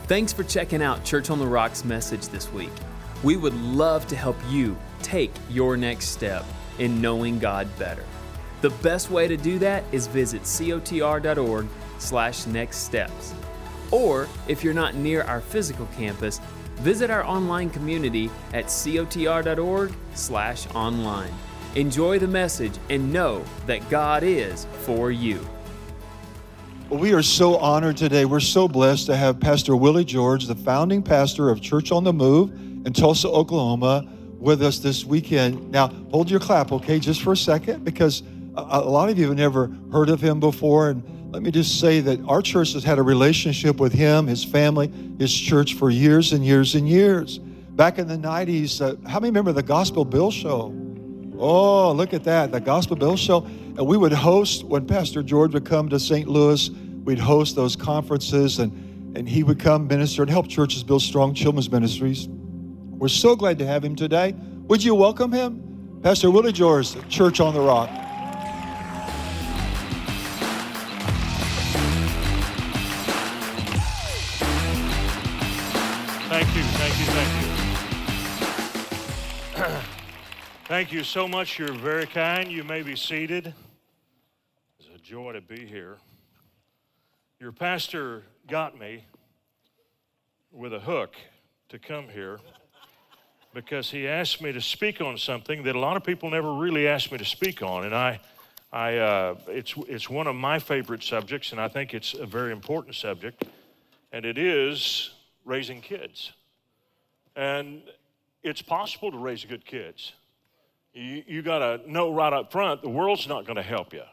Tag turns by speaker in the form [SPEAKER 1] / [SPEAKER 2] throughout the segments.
[SPEAKER 1] Thanks for checking out Church on the Rock's message this week. We would love to help you take your next step in knowing God better. The best way to do that is visit cotr.org/nextsteps. Or if you're not near our physical campus, visit our online community at cotr.org/online. Enjoy the message and know that God is for you.
[SPEAKER 2] Well, we are so honored today. We're so blessed to have Pastor Willie George, the founding pastor of Church on the Move in Tulsa, Oklahoma, with us this weekend. Now, hold your clap, okay, just for a second, because a lot of you have never heard of him before. And let me just say that our church has had a relationship with him, his family, his church for years and years and years. Back in the 90s, how many remember the Gospel Bill Show? Oh, look at that, the Gospel Bill Show. And we would host, when Pastor George would come to St. Louis, we'd host those conferences, and he would come minister and help churches build strong children's ministries. We're so glad to have him today. Would you welcome him? Pastor Willie George, Church on the Rock.
[SPEAKER 3] Thank you. Thank you so much. You're very kind. You may be seated. It's a joy to be here. Your pastor got me with a hook to come here because he asked me to speak on something that a lot of people never really asked me to speak on, and it's one of my favorite subjects, and I think it's a very important subject, and it is raising kids. And it's possible to raise good kids. You got to know right up front, the world's not going to help you.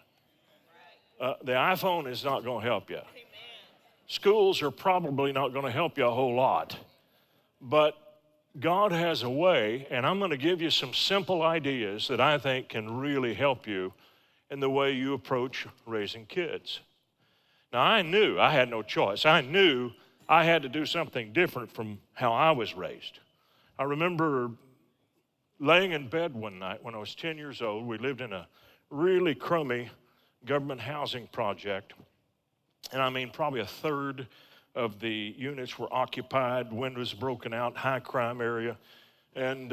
[SPEAKER 3] The iPhone is not going to help you. Schools are probably not going to help you a whole lot. But God has a way, and I'm going to give you some simple ideas that I think can really help you in the way you approach raising kids. Now, I knew I had no choice. I knew I had to do something different from how I was raised. I remember laying in bed one night when I was 10 years old. We lived in a really crummy government housing project. And I mean, probably a third of the units were occupied, windows broken out, high crime area. And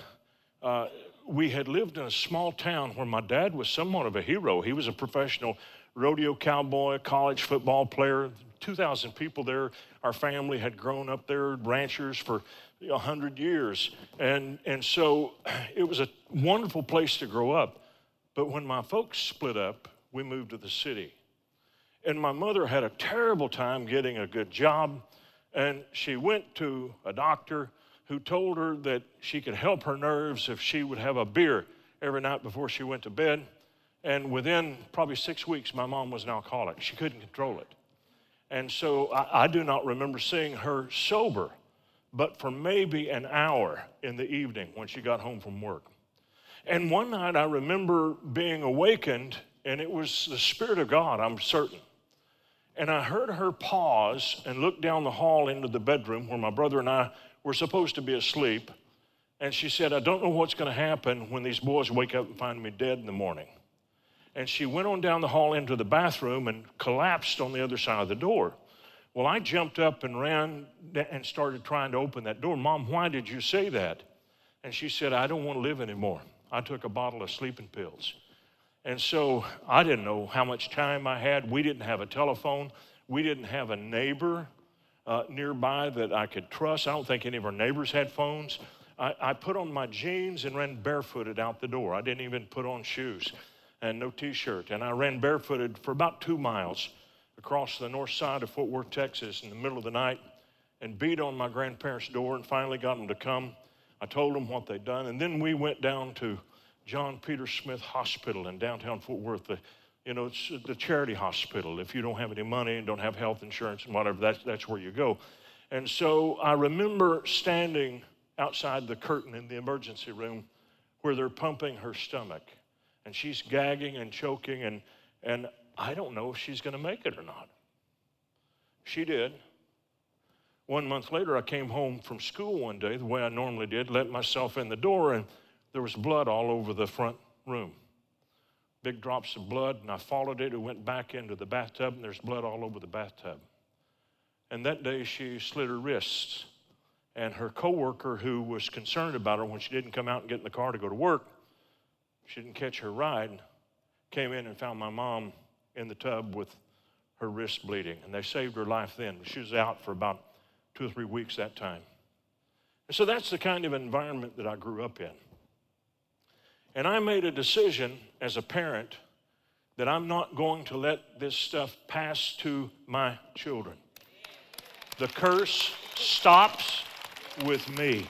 [SPEAKER 3] we had lived in a small town where my dad was somewhat of a hero. He was a professional rodeo cowboy, college football player, 2,000 people there. Our family had grown up there, ranchers for 100 years. And so it was a wonderful place to grow up. But when my folks split up, we moved to the city. And my mother had a terrible time getting a good job. And she went to a doctor who told her that she could help her nerves if she would have a beer every night before she went to bed. And within probably 6 weeks, my mom was an alcoholic. She couldn't control it. And so I do not remember seeing her sober, but for maybe an hour in the evening when she got home from work. And one night I remember being awakened, and it was the Spirit of God, I'm certain. And I heard her pause and look down the hall into the bedroom where my brother and I were supposed to be asleep. And she said, I don't know what's going to happen when these boys wake up and find me dead in the morning. And she went on down the hall into the bathroom and collapsed on the other side of the door. Well, I jumped up and ran and started trying to open that door. Mom, why did you say that? And she said, I don't want to live anymore. I took a bottle of sleeping pills. And so I didn't know how much time I had. We didn't have a telephone. We didn't have a neighbor nearby that I could trust. I don't think any of our neighbors had phones. I put on my jeans and ran barefooted out the door. I didn't even put on shoes and no t-shirt. And I ran barefooted for about 2 miles across the north side of Fort Worth, Texas in the middle of the night and beat on my grandparents' door and finally got them to come. I told them what they'd done. And then we went down to John Peter Smith Hospital in downtown Fort Worth. It's the charity hospital. If you don't have any money and don't have health insurance and whatever, that's where you go. And so I remember standing outside the curtain in the emergency room where they're pumping her stomach. And she's gagging and choking, and I don't know if she's going to make it or not. She did. 1 month later, I came home from school one day, the way I normally did, let myself in the door, and there was blood all over the front room. Big drops of blood, and I followed it. It went back into the bathtub, and there's blood all over the bathtub. And that day she slit her wrists. And her coworker, who was concerned about her when she didn't come out and get in the car to go to work, she didn't catch her ride, came in and found my mom in the tub with her wrist bleeding. And they saved her life then. She was out for about 2 or 3 weeks that time. And so that's the kind of environment that I grew up in. And I made a decision as a parent that I'm not going to let this stuff pass to my children. The curse stops with me.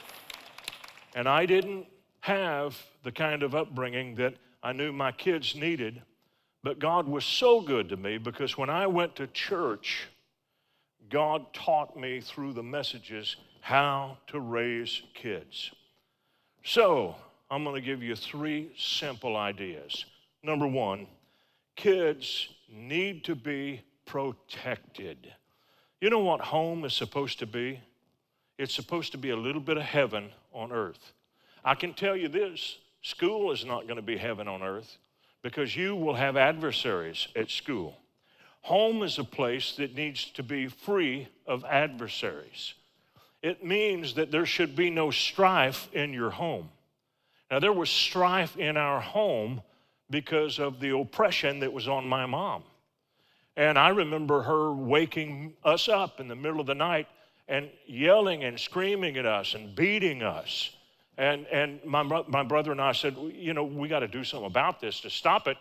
[SPEAKER 3] And I didn't have the kind of upbringing that I knew my kids needed, but God was so good to me because when I went to church, God taught me through the messages how to raise kids. So, I'm going to give you 3 simple ideas. Number 1, kids need to be protected. You know what home is supposed to be? It's supposed to be a little bit of heaven on earth. I can tell you this, school is not going to be heaven on earth because you will have adversaries at school. Home is a place that needs to be free of adversaries. It means that there should be no strife in your home. Now, there was strife in our home because of the oppression that was on my mom. And I remember her waking us up in the middle of the night and yelling and screaming at us and beating us. And my brother and I said, you know, we got to do something about this to stop it.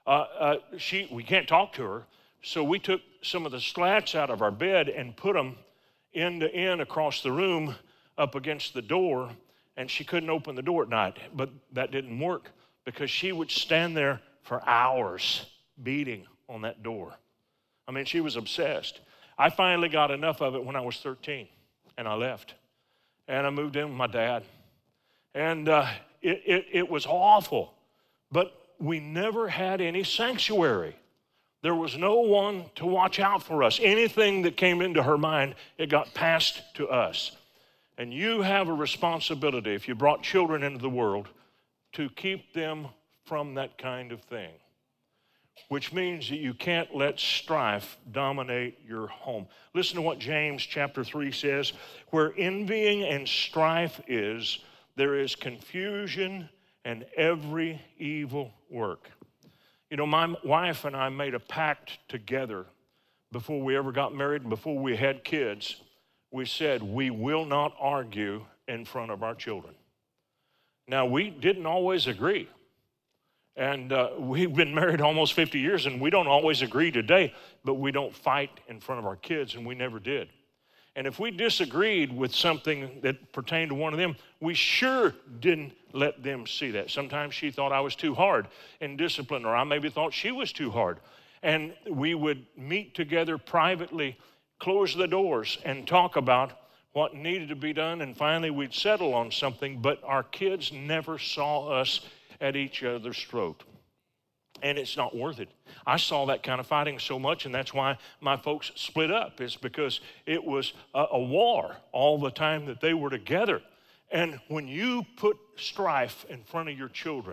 [SPEAKER 3] We can't talk to her. So we took some of the slats out of our bed and put them end to end across the room up against the door, and she couldn't open the door at night. But that didn't work because she would stand there for hours beating on that door. I mean, she was obsessed. I finally got enough of it when I was 13, and I left. And I moved in with my dad. And it was awful, but we never had any sanctuary. There was no one to watch out for us. Anything that came into her mind, it got passed to us. And you have a responsibility, if you brought children into the world, to keep them from that kind of thing, which means that you can't let strife dominate your home. Listen to what James chapter 3 says. Where envying and strife is, there is confusion and every evil work. You know, my wife and I made a pact together before we ever got married and before we had kids. We said we will not argue in front of our children. Now, we didn't always agree. And we've been married almost 50 years, and we don't always agree today, but we don't fight in front of our kids, and we never did. And if we disagreed with something that pertained to one of them, we sure didn't let them see that. Sometimes she thought I was too hard in discipline, or I maybe thought she was too hard. And we would meet together privately, close the doors, and talk about what needed to be done, and finally we'd settle on something, but our kids never saw us at each other's throat. And it's not worth it. I saw that kind of fighting so much, and that's why my folks split up. It's because it was a war all the time that they were together. And when you put strife in front of your children,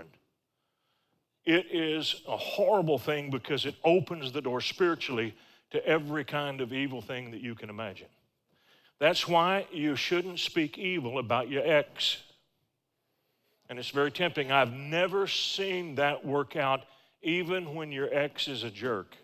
[SPEAKER 3] it is a horrible thing because it opens the door spiritually to every kind of evil thing that you can imagine. That's why you shouldn't speak evil about your ex. And it's very tempting. I've never seen that work out even when your ex is a jerk.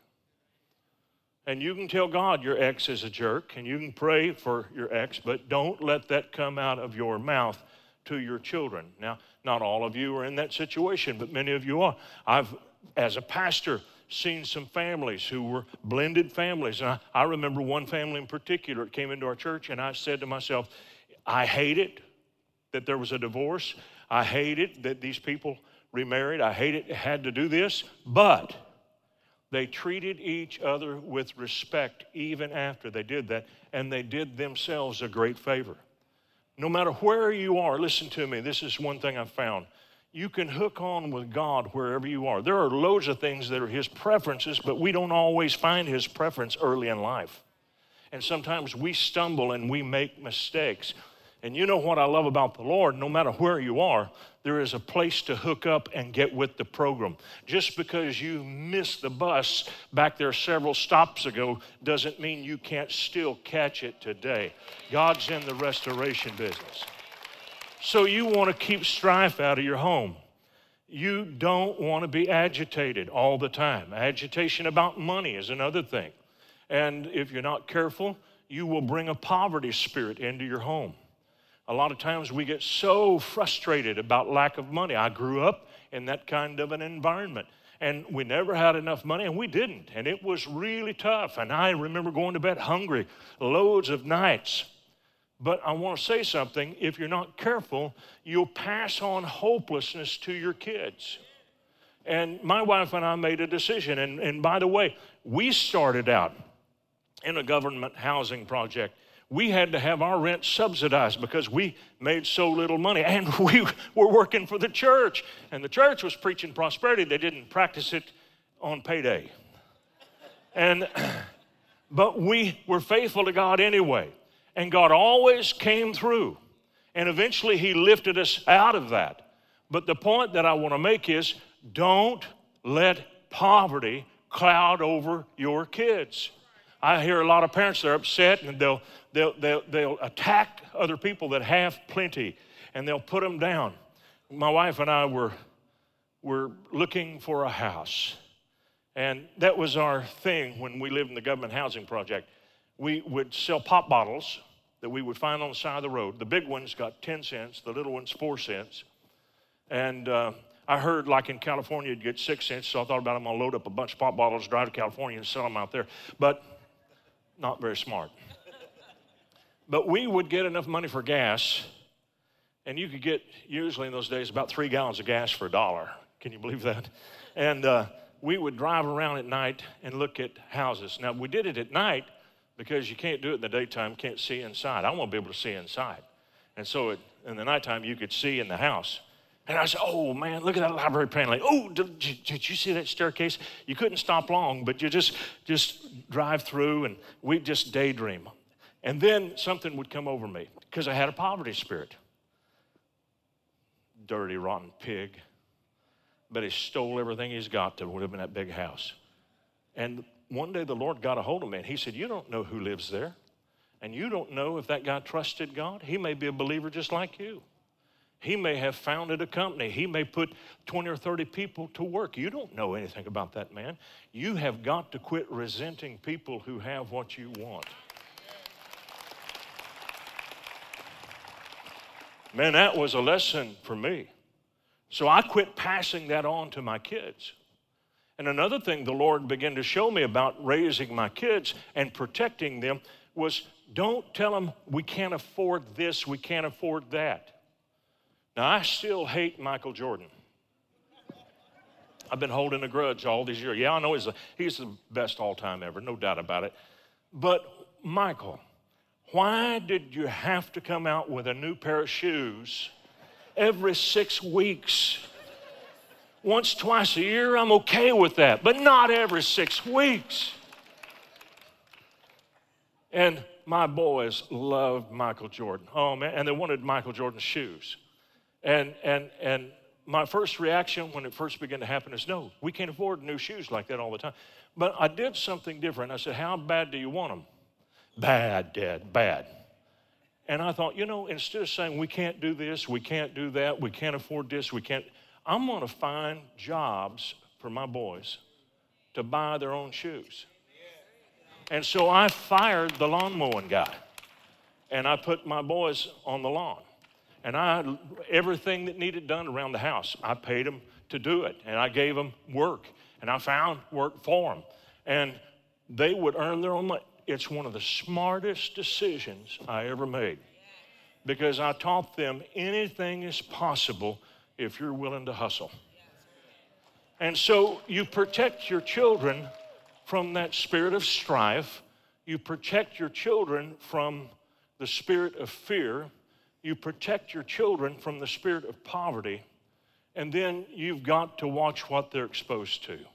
[SPEAKER 3] And you can tell God your ex is a jerk, and you can pray for your ex, but don't let that come out of your mouth to your children. Now, not all of you are in that situation, but many of you are. I've, as a pastor, seen some families who were blended families. And I remember one family in particular that came into our church, and I said to myself, I hate it that there was a divorce. I hate it that these people remarried. I hate it had to do this, but they treated each other with respect even after they did that, and they did themselves a great favor. No matter where you are, listen to me, this is one thing I've found. You can hook on with God wherever you are. There are loads of things that are His preferences, but we don't always find His preference early in life. And sometimes we stumble and we make mistakes. And you know what I love about the Lord? No matter where you are, there is a place to hook up and get with the program. Just because you missed the bus back there several stops ago doesn't mean you can't still catch it today. God's in the restoration business. So you want to keep strife out of your home. You don't want to be agitated all the time. Agitation about money is another thing. And if you're not careful, you will bring a poverty spirit into your home. A lot of times we get so frustrated about lack of money. I grew up in that kind of an environment, and we never had enough money, and we didn't, and it was really tough. And I remember going to bed hungry loads of nights. But I want to say something. If you're not careful, you'll pass on hopelessness to your kids. And my wife and I made a decision, and by the way, we started out in a government housing project. We had to have our rent subsidized because we made so little money, and we were working for the church, and the church was preaching prosperity. They didn't practice it on payday. But we were faithful to God anyway, and God always came through, and eventually he lifted us out of that. But the point that I want to make is, don't let poverty cloud over your kids. I hear a lot of parents that are upset, and they'll attack other people that have plenty, and they'll put them down. My wife and I were looking for a house, and that was our thing when we lived in the government housing project. We would sell pop bottles that we would find on the side of the road. The big ones got 10 cents, the little ones 4 cents. And I heard like in California you'd get 6 cents, so I thought about I'm gonna load up a bunch of pop bottles, drive to California and sell them out there. But not very smart. But we would get enough money for gas, and you could get, usually in those days, about 3 gallons of gas for $1. Can you believe that? And we would drive around at night and look at houses. Now, we did it at night because you can't do it in the daytime, can't see inside. I want to be able to see inside. And so in the nighttime, you could see in the house. And I said, oh, man, look at that library paneling. Oh, did you see that staircase? You couldn't stop long, but you just drive through, and we'd just daydream. And then something would come over me because I had a poverty spirit. Dirty, rotten pig. But he stole everything he's got to live in that big house. And one day the Lord got a hold of me, and he said, you don't know who lives there. And you don't know if that guy trusted God. He may be a believer just like you. He may have founded a company. He may put 20 or 30 people to work. You don't know anything about that man. You have got to quit resenting people who have what you want. Man, that was a lesson for me. So I quit passing that on to my kids. And another thing the Lord began to show me about raising my kids and protecting them was, don't tell them we can't afford this, we can't afford that. Now, I still hate Michael Jordan. I've been holding a grudge all these years. Yeah, I know he's the best all-time ever, no doubt about it. But Michael, why did you have to come out with a new pair of shoes every 6 weeks? Once, twice a year, I'm okay with that, but not every 6 weeks. And my boys loved Michael Jordan. Oh, man, and they wanted Michael Jordan's shoes. And my first reaction when it first began to happen is, no, we can't afford new shoes like that all the time. But I did something different. I said, how bad do you want them? Bad, Dad, bad. And I thought, instead of saying we can't do this, we can't do that, we can't afford this, I'm going to find jobs for my boys to buy their own shoes. And so I fired the lawn mowing guy, and I put my boys on the lawn. And everything that needed done around the house, I paid them to do it. And I gave them work. And I found work for them. And they would earn their own money. It's one of the smartest decisions I ever made. Because I taught them anything is possible if you're willing to hustle. And so you protect your children from that spirit of strife. You protect your children from the spirit of fear. You protect your children from the spirit of poverty, and then you've got to watch what they're exposed to.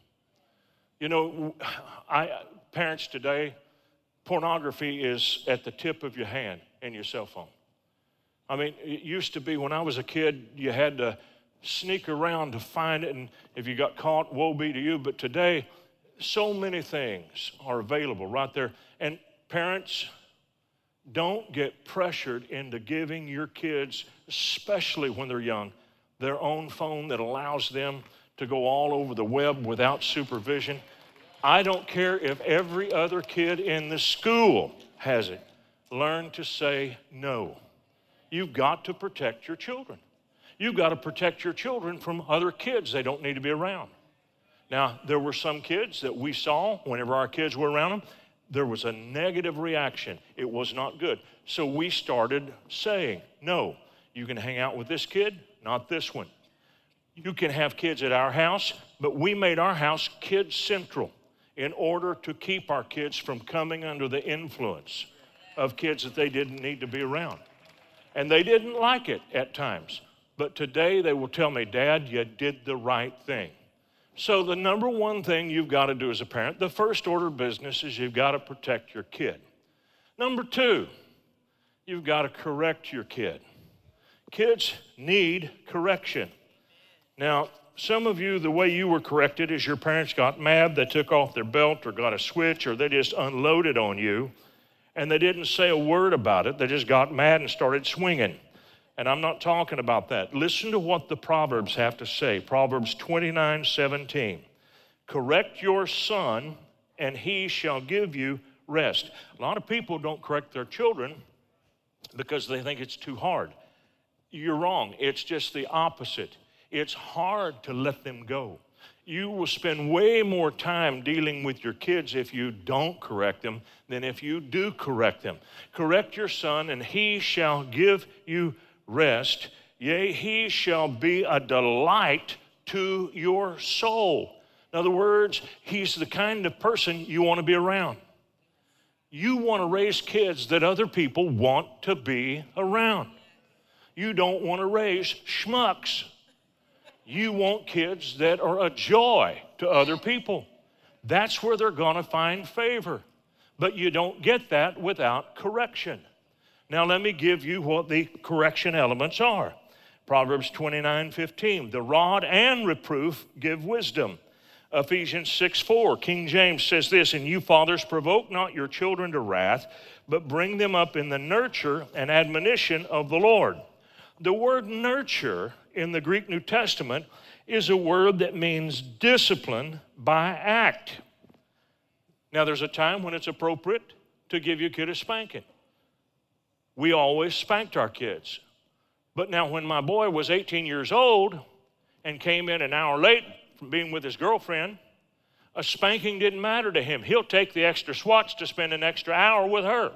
[SPEAKER 3] Parents today, pornography is at the tip of your hand in your cell phone. I mean, it used to be when I was a kid, you had to sneak around to find it, and if you got caught, woe be to you. But today, so many things are available right there. And parents, don't get pressured into giving your kids, especially when they're young, their own phone that allows them to go all over the web without supervision. I don't care if every other kid in the school has it. Learn to say no. You've got to protect your children. You've got to protect your children from other kids they don't need to be around. Now, there were some kids that we saw whenever our kids were around them, there was a negative reaction. It was not good. So we started saying, no, you can hang out with this kid, not this one. You can have kids at our house, but we made our house kid central in order to keep our kids from coming under the influence of kids that they didn't need to be around. And they didn't like it at times. But today they will tell me, Dad, you did the right thing. So the number one thing you've got to do as a parent, the first order of business is you've got to protect your kid. Number two, you've got to correct your kid. Kids need correction. Now, some of you, the way you were corrected is your parents got mad, they took off their belt or got a switch, or they just unloaded on you, and they didn't say a word about it. They just got mad and started swinging. And I'm not talking about that. Listen to what the Proverbs have to say. Proverbs 29:17. Correct your son, and he shall give you rest. A lot of people don't correct their children because they think it's too hard. You're wrong. It's just the opposite. It's hard to let them go. You will spend way more time dealing with your kids if you don't correct them than if you do correct them. Correct your son, and he shall give you rest. Yea, he shall be a delight to your soul. In other words, he's the kind of person you want to be around. You want to raise kids that other people want to be around. You don't want to raise schmucks. You want kids that are a joy to other people. That's where they're going to find favor. But you don't get that without correction. Now let me give you what the correction elements are. Proverbs 29:15, the rod and reproof give wisdom. Ephesians 6:4, King James says this, and you fathers provoke not your children to wrath, but bring them up in the nurture and admonition of the Lord. The word nurture in the Greek New Testament is a word that means discipline by act. Now there's a time when it's appropriate to give your kid a spanking. We always spanked our kids. But now when my boy was 18 years old and came in an hour late from being with his girlfriend, a spanking didn't matter to him. He'll take the extra swats to spend an extra hour with her.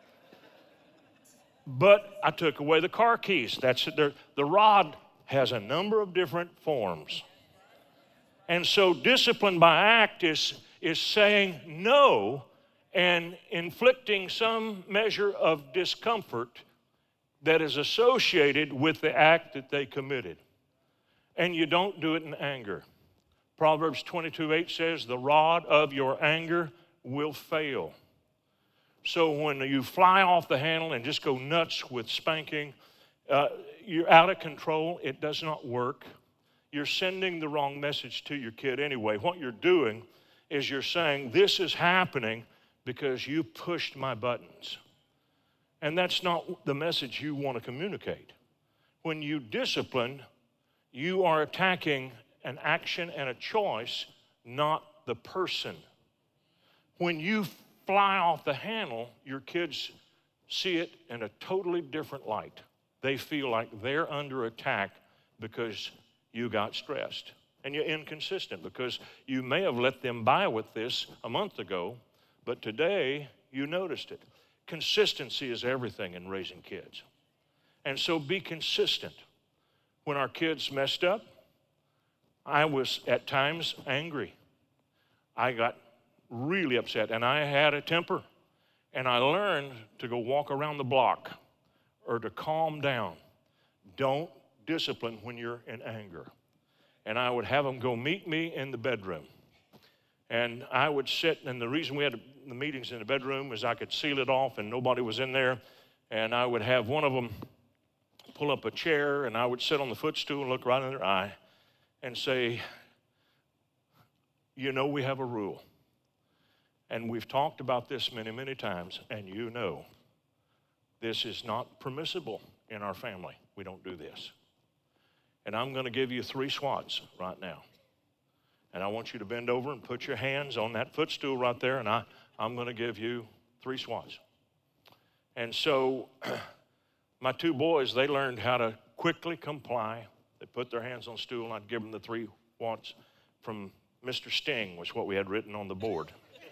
[SPEAKER 3] But I took away the car keys. That's it. The rod has a number of different forms. And so discipline by act is saying no and inflicting some measure of discomfort that is associated with the act that they committed. And you don't do it in anger. Proverbs 22:8 says, the rod of your anger will fail. So when you fly off the handle and just go nuts with spanking, you're out of control. It does not work. You're sending the wrong message to your kid anyway. What you're doing is you're saying, this is happening because you pushed my buttons. And that's not the message you want to communicate. When you discipline, you are attacking an action and a choice, not the person. When you fly off the handle, your kids see it in a totally different light. They feel like they're under attack because you got stressed. And you're inconsistent because you may have let them by with this a month ago, but today you noticed it. Consistency is everything in raising kids. And so be consistent. When our kids messed up, I was at times angry. I got really upset and I had a temper. And I learned to go walk around the block or to calm down. Don't discipline when you're in anger. And I would have them go meet me in the bedroom. And I would sit, and the reason we had the meetings in the bedroom is I could seal it off and nobody was in there. And I would have one of them pull up a chair, and I would sit on the footstool and look right in their eye and say, you know we have a rule. And we've talked about this many, many times, and you know this is not permissible in our family. We don't do this. And I'm going to give you 3 swats right now. And I want you to bend over and put your hands on that footstool right there, and I'm going to give you 3 swats. And so my 2 boys, they learned how to quickly comply. They put their hands on the stool, and I'd give them the 3 swats from Mr. Sting, was what we had written on the board.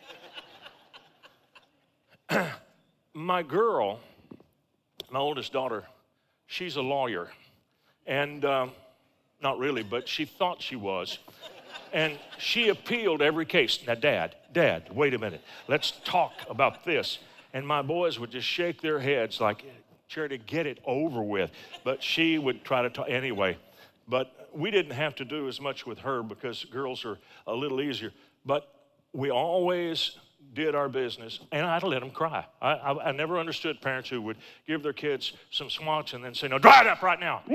[SPEAKER 3] My girl, my oldest daughter, she's a lawyer. And not really, but she thought she was. And she appealed every case. Now, Dad, wait a minute. Let's talk about this. And my boys would just shake their heads like, Charity, get it over with. But she would try to talk anyway. But we didn't have to do as much with her because girls are a little easier. But we always did our business, and I'd let them cry. I never understood parents who would give their kids some swats and then say, no, dry it up right now.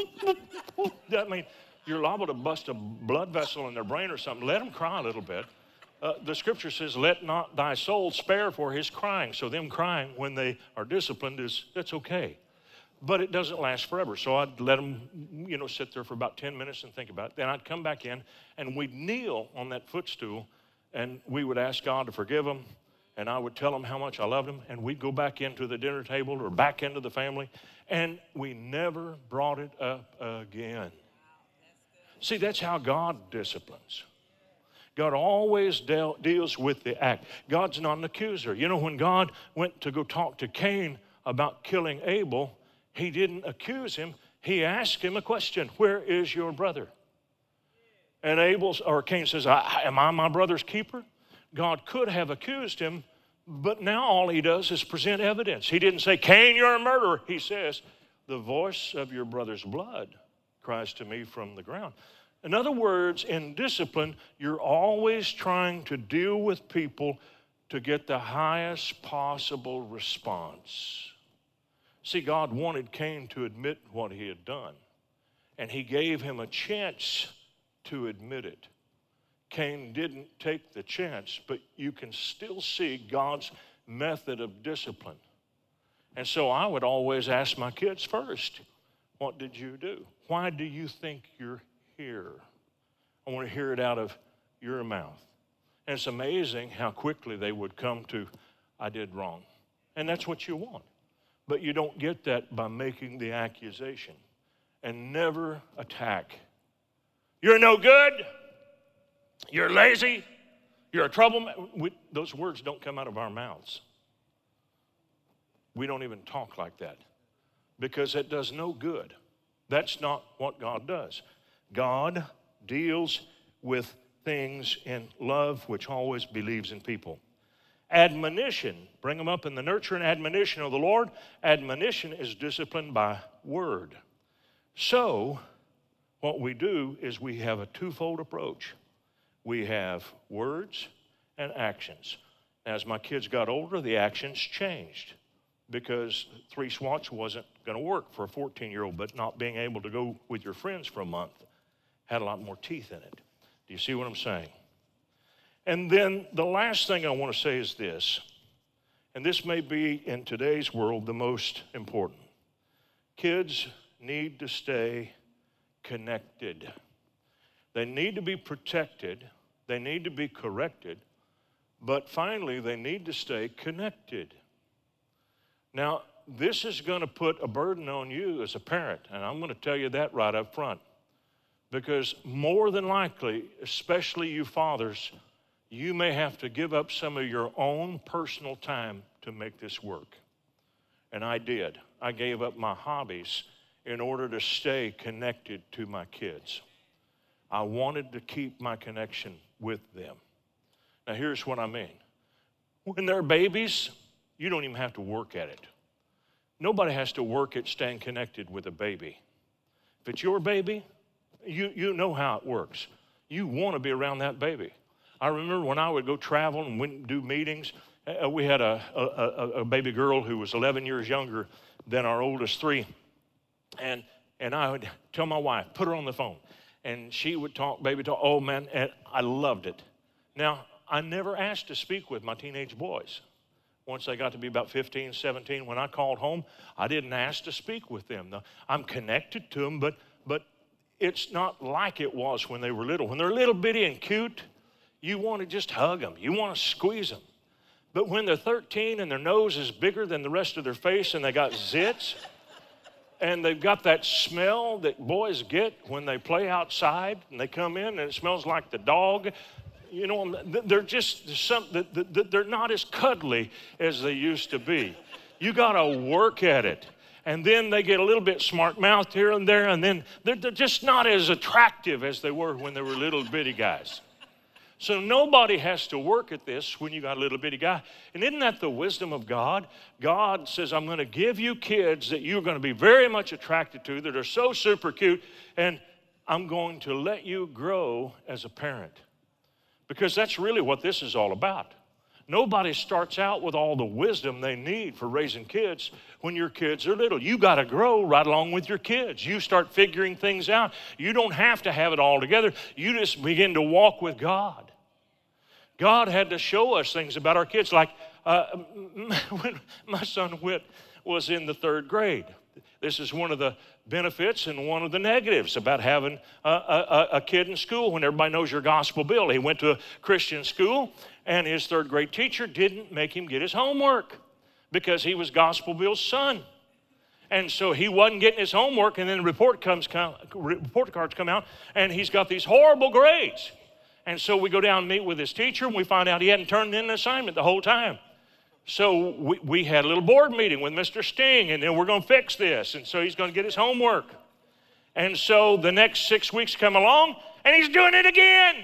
[SPEAKER 3] I mean, you're liable to bust a blood vessel in their brain or something. Let them cry a little bit. The scripture says, let not thy soul spare for his crying. So them crying when they are disciplined, that's okay. But it doesn't last forever. So I'd let them, sit there for about 10 minutes and think about it. Then I'd come back in, and we'd kneel on that footstool, and we would ask God to forgive them, and I would tell them how much I loved them, and we'd go back into the dinner table or back into the family, and we never brought it up again. See, that's how God disciplines. God always deals with the act. God's not an accuser. You know, when God went to go talk to Cain about killing Abel, he didn't accuse him. He asked him a question. Where is your brother? And Cain says, am I my brother's keeper? God could have accused him, but now all he does is present evidence. He didn't say, Cain, you're a murderer. He says, the voice of your brother's blood cries to me from the ground. In other words, in discipline, you're always trying to deal with people to get the highest possible response. See, God wanted Cain to admit what he had done, and he gave him a chance to admit it. Cain didn't take the chance, but you can still see God's method of discipline. And so I would always ask my kids first, what did you do? Why do you think you're here? I want to hear it out of your mouth. And it's amazing how quickly they would come to, I did wrong. And that's what you want. But you don't get that by making the accusation. And never attack. You're no good. You're lazy. You're a troublemaker. Those words don't come out of our mouths. We don't even talk like that because it does no good. That's not what God does. God deals with things in love, which always believes in people. Admonition, bring them up in the nurture and admonition of the Lord. Admonition is disciplined by word. So, what we do is we have a twofold approach. We have words and actions. As my kids got older, the actions changed because 3 swats wasn't going to work for a 14-year-old, but not being able to go with your friends for a month had a lot more teeth in it. Do you see what I'm saying? And then the last thing I want to say is this, and this may be in today's world the most important. Kids need to stay connected. They need to be protected. They need to be corrected. But finally, they need to stay connected. Now, this is going to put a burden on you as a parent, and I'm going to tell you that right up front. Because more than likely, especially you fathers, you may have to give up some of your own personal time to make this work. And I did. I gave up my hobbies in order to stay connected to my kids. I wanted to keep my connection with them. Now, here's what I mean. When they're babies, you don't even have to work at it. Nobody has to work at staying connected with a baby. If it's your baby, you know how it works. You want to be around that baby. I remember when I would go travel and went and do meetings, we had a baby girl who was 11 years younger than our oldest 3. And I would tell my wife, put her on the phone. And she would talk, baby talk. Oh, man, and I loved it. Now, I never asked to speak with my teenage boys. Once they got to be about 15, 17, when I called home, I didn't ask to speak with them. Now, I'm connected to them, but it's not like it was when they were little. When they're little bitty and cute, you want to just hug them. You want to squeeze them. But when they're 13 and their nose is bigger than the rest of their face and they got zits, and they've got that smell that boys get when they play outside and they come in and it smells like the dog, you know, they're just they're not as cuddly as they used to be. You got to work at it. And then they get a little bit smart-mouthed here and there, and then they're just not as attractive as they were when they were little bitty guys. So nobody has to work at this when you got a little bitty guy. And isn't that the wisdom of God? God says, I'm going to give you kids that you're going to be very much attracted to, that are so super cute, and I'm going to let you grow as a parent. Because that's really what this is all about. Nobody starts out with all the wisdom they need for raising kids when your kids are little. You got to grow right along with your kids. You start figuring things out. You don't have to have it all together. You just begin to walk with God. God had to show us things about our kids. Like when my son Whit was in the 3rd grade. This is one of the benefits and one of the negatives about having a kid in school when everybody knows your gospel bill. He went to a Christian school, and his 3rd grade teacher didn't make him get his homework because he was Gospel Bill's son. And so he wasn't getting his homework, and then the report cards come out, and he's got these horrible grades. And so we go down and meet with his teacher, and we find out he hadn't turned in an assignment the whole time. So we had a little board meeting with Mr. Sting, and then we're going to fix this. And so he's going to get his homework. And so the next 6 weeks come along, and he's doing it again.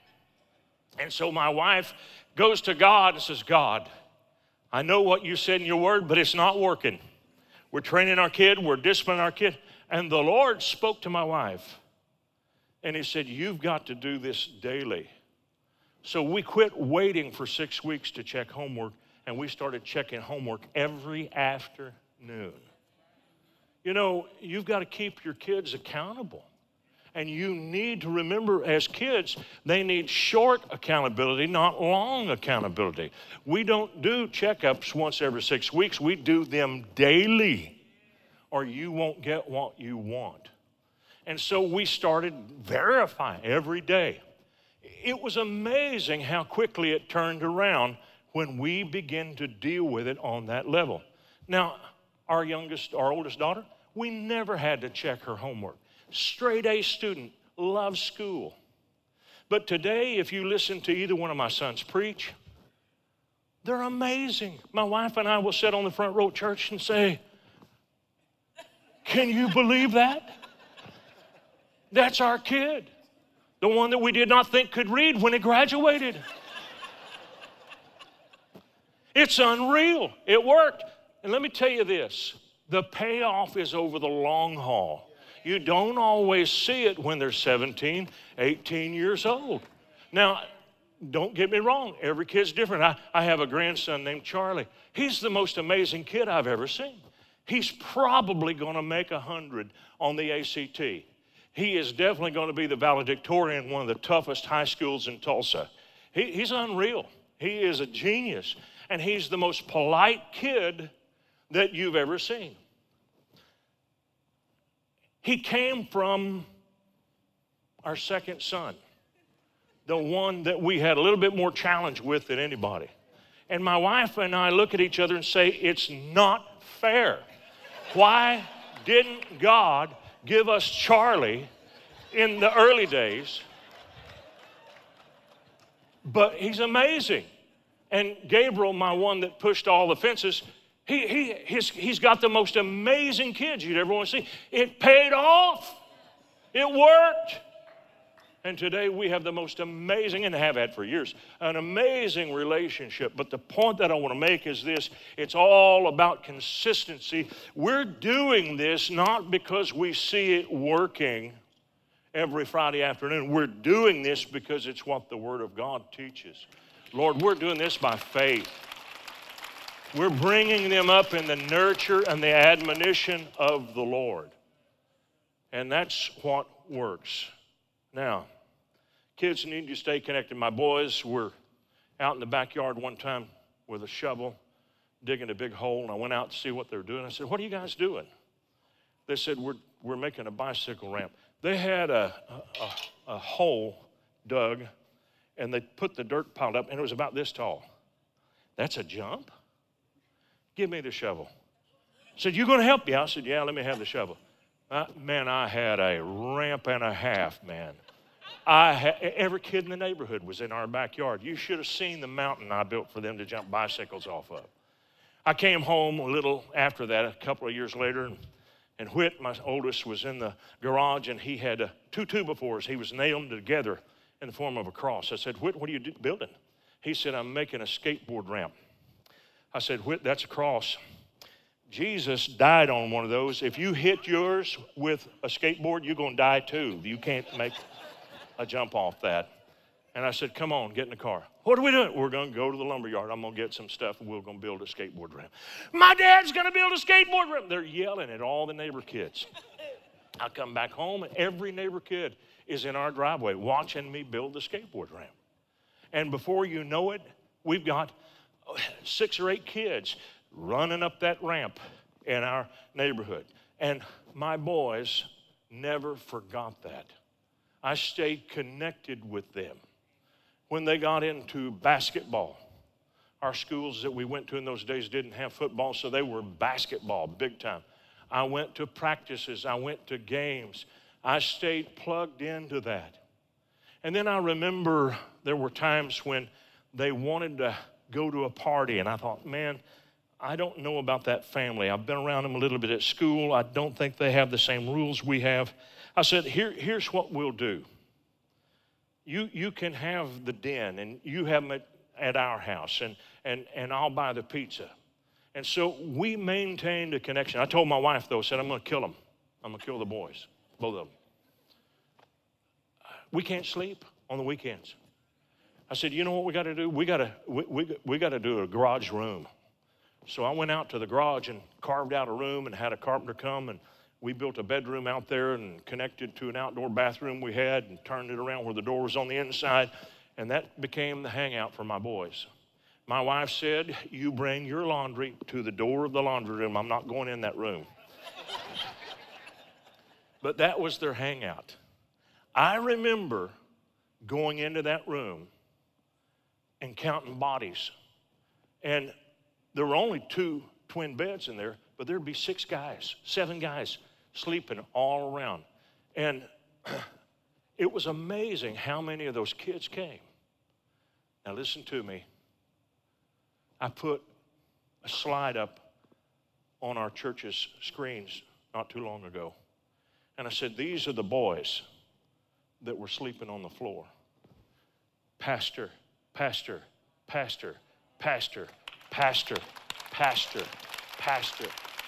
[SPEAKER 3] And so my wife goes to God and says, God, I know what you said in your word, but it's not working. We're training our kid. We're disciplining our kid. And the Lord spoke to my wife, and he said, you've got to do this daily. So we quit waiting for 6 weeks to check homework, and we started checking homework every afternoon. You know, you've got to keep your kids accountable. And you need to remember, as kids, they need short accountability, not long accountability. We don't do checkups once every 6 weeks. We do them daily, or you won't get what you want. And so we started verifying every day. It was amazing how quickly it turned around when we began to deal with it on that level. Now, our oldest daughter, we never had to check her homework. Straight A student, loves school. But today, if you listen to either one of my sons preach, they're amazing. My wife and I will sit on the front row at church and say, can you believe that? That's our kid, the one that we did not think could read when he graduated. It's unreal. It worked. And let me tell you this, the payoff is over the long haul. You don't always see it when they're 17, 18 years old. Now, don't get me wrong. Every kid's different. I have a grandson named Charlie. He's the most amazing kid I've ever seen. He's probably going to make 100 on the ACT. He is definitely going to be the valedictorian in one of the toughest high schools in Tulsa. He's unreal. He is a genius. And he's the most polite kid that you've ever seen. He came from our second son, the one that we had a little bit more challenge with than anybody. And my wife and I look at each other and say, it's not fair. Why didn't God give us Charlie in the early days? But he's amazing. And Gabriel, my one that pushed all the fences, he's got the most amazing kids you'd ever want to see. It paid off. It worked. And today we have the most amazing, and have had for years, an amazing relationship. But the point that I want to make is this: it's all about consistency. We're doing this not because we see it working every Friday afternoon. We're doing this because it's what the Word of God teaches. Lord, we're doing this by faith. We're bringing them up in the nurture and the admonition of the Lord. And that's what works. Now, kids need to stay connected. My boys were out in the backyard one time with a shovel, digging a big hole, and I went out to see what they were doing. I said, what are you guys doing? They said, we're making a bicycle ramp. They had a hole dug, and they put the dirt piled up, and it was about this tall. That's a jump? Give me the shovel. I said, you going to help me? I said, yeah, let me have the shovel. Man, I had a ramp and a half, man. Every kid in the neighborhood was in our backyard. You should have seen the mountain I built for them to jump bicycles off of. I came home a little after that, a couple of years later, and Whit, my oldest, was in the garage, and he had 2 2x4s. He was nailed together in the form of a cross. I said, Whit, what are you building? He said, I'm making a skateboard ramp. I said, Whit, that's a cross. Jesus died on one of those. If you hit yours with a skateboard, you're going to die too. You can't make a jump off that. And I said, come on, get in the car. What are we doing? We're going to go to the lumber yard. I'm going to get some stuff, and we're going to build a skateboard ramp. My dad's going to build a skateboard ramp. They're yelling at all the neighbor kids. I come back home, and every neighbor kid is in our driveway watching me build the skateboard ramp. And before you know it, we've got 6 or 8 kids running up that ramp in our neighborhood. And my boys never forgot that. I stayed connected with them. When they got into basketball, our schools that we went to in those days didn't have football, so they were basketball big time. I went to practices. I went to games. I stayed plugged into that. And then I remember there were times when they wanted to go to a party, and I thought, man, I don't know about that family. I've been around them a little bit at school. I don't think they have the same rules we have. I said, here's what we'll do. You can have the den, and you have them at our house, and I'll buy the pizza. And so we maintained a connection. I told my wife, though, I said, I'm going to kill them. I'm going to kill the boys, both of them. We can't sleep on the weekends. I said, you know what we got to do? We got to do a garage room. So I went out to the garage and carved out a room and had a carpenter come, and we built a bedroom out there and connected to an outdoor bathroom we had and turned it around where the door was on the inside, and that became the hangout for my boys. My wife said, you bring your laundry to the door of the laundry room. I'm not going in that room. But that was their hangout. I remember going into that room and counting bodies. And there were only 2 twin beds in there, but there'd be 6 guys, 7 guys sleeping all around. And it was amazing how many of those kids came. Now listen to me. I put a slide up on our church's screens not too long ago. And I said, these are the boys that were sleeping on the floor. Pastor, pastor, pastor, pastor, pastor, pastor, pastor.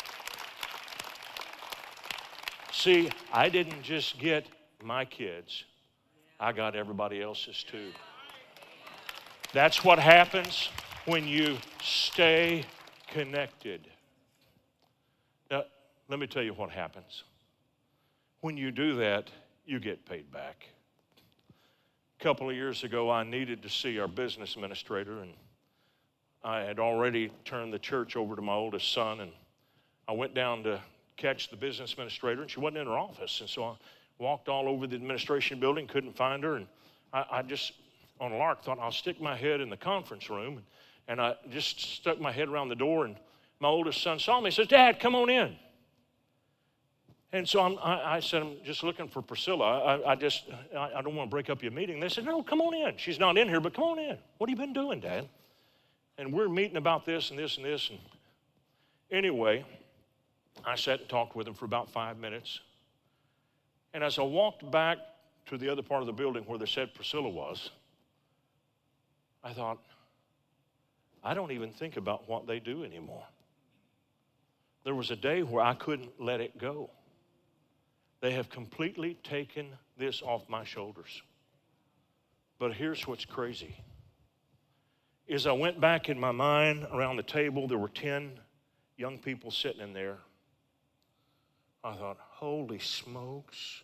[SPEAKER 3] See, I didn't just get my kids. I got everybody else's too. That's what happens when you stay connected. Now, let me tell you what happens. When you do that, you get paid back. A couple of years ago, I needed to see our business administrator, and I had already turned the church over to my oldest son, and I went down to catch the business administrator, and she wasn't in her office. And so I walked all over the administration building, couldn't find her, and I just, on a lark, thought I'll stick my head in the conference room, and I just stuck my head around the door, and my oldest son saw me and says, Dad, come on in. And so I said, I'm just looking for Priscilla. I don't want to break up your meeting. They said, no, come on in. She's not in here, but come on in. What have you been doing, Dad? And we're meeting about this and this and this. And anyway, I sat and talked with him for about 5 minutes. And as I walked back to the other part of the building where they said Priscilla was, I thought, I don't even think about what they do anymore. There was a day where I couldn't let it go. They have completely taken this off my shoulders. But here's what's crazy. As I went back in my mind around the table, there were 10 young people sitting in there. I thought, holy smokes.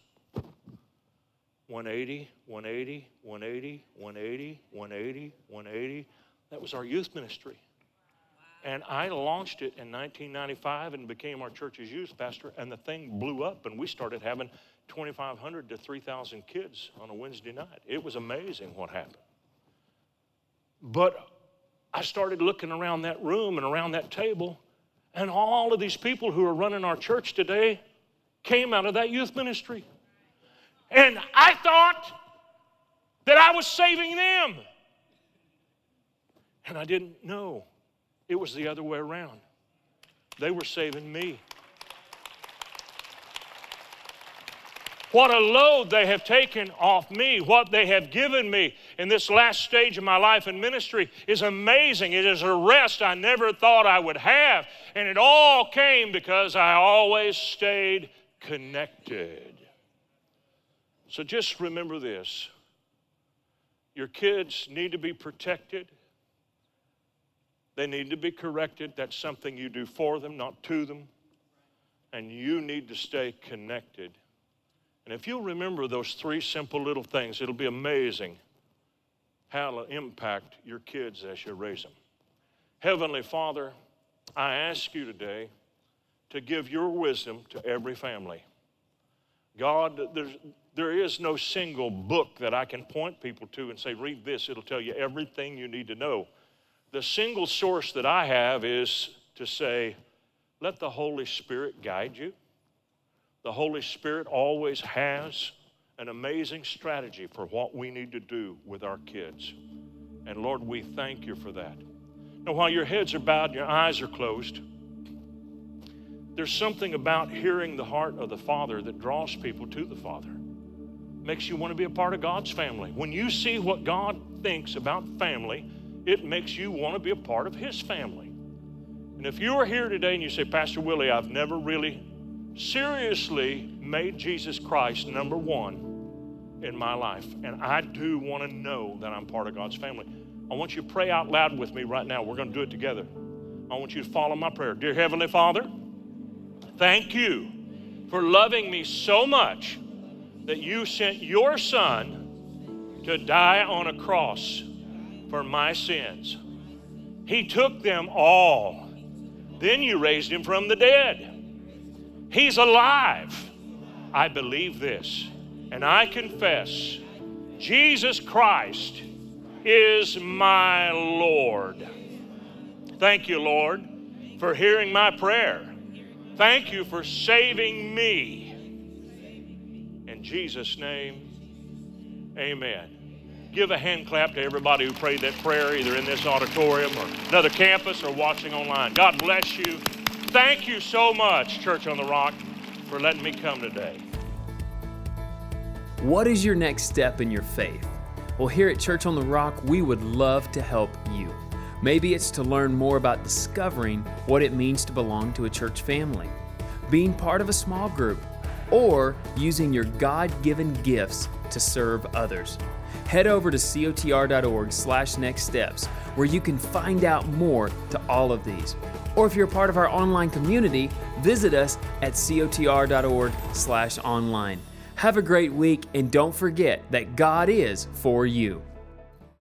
[SPEAKER 3] 180, 180, 180, 180, 180, 180. That was our youth ministry. And I launched it in 1995 and became our church's youth pastor, and the thing blew up, and we started having 2,500 to 3,000 kids on a Wednesday night. It was amazing what happened. But I started looking around that room and around that table, and all of these people who are running our church today came out of that youth ministry. And I thought that I was saving them. And I didn't know. It was the other way around. They were saving me. What a load they have taken off me, what they have given me in this last stage of my life in ministry is amazing. It is a rest I never thought I would have. And it all came because I always stayed connected. So just remember this. Your kids need to be protected. They need to be corrected. That's something you do for them, not to them. And you need to stay connected. And if you'll remember those three simple little things, it'll be amazing how it'll impact your kids as you raise them. Heavenly Father, I ask you today to give your wisdom to every family. God, there is no single book that I can point people to and say, read this, it'll tell you everything you need to know. The single source that I have is to say, let the Holy Spirit guide you. The Holy Spirit always has an amazing strategy for what we need to do with our kids. And Lord, we thank you for that. Now, while your heads are bowed and your eyes are closed, there's something about hearing the heart of the Father that draws people to the Father. Makes you want to be a part of God's family. When you see what God thinks about family, it makes you want to be a part of His family. And if you are here today and you say, Pastor Willie, I've never really seriously made Jesus Christ number one in my life, and I do want to know that I'm part of God's family, I want you to pray out loud with me right now. We're going to do it together. I want you to follow my prayer. Dear Heavenly Father, thank you for loving me so much that you sent your Son to die on a cross for my sins. He took them all. Then you raised him from the dead. He's alive. I believe this, and I confess Jesus Christ is my Lord. Thank you, Lord, for hearing my prayer. Thank you for saving me. In Jesus' name, amen. Give a hand clap to everybody who prayed that prayer, either in this auditorium or another campus or watching online. God bless you. Thank you so much, Church on the Rock, for letting me come today.
[SPEAKER 1] What is your next step in your faith? Well, here at Church on the Rock, we would love to help you. Maybe it's to learn more about discovering what it means to belong to a church family, being part of a small group, or using your God-given gifts to serve others. Head over to cotr.org/nextsteps, where you can find out more to all of these. Or if you're a part of our online community, visit us at cotr.org/online. Have a great week, and don't forget that God is for you.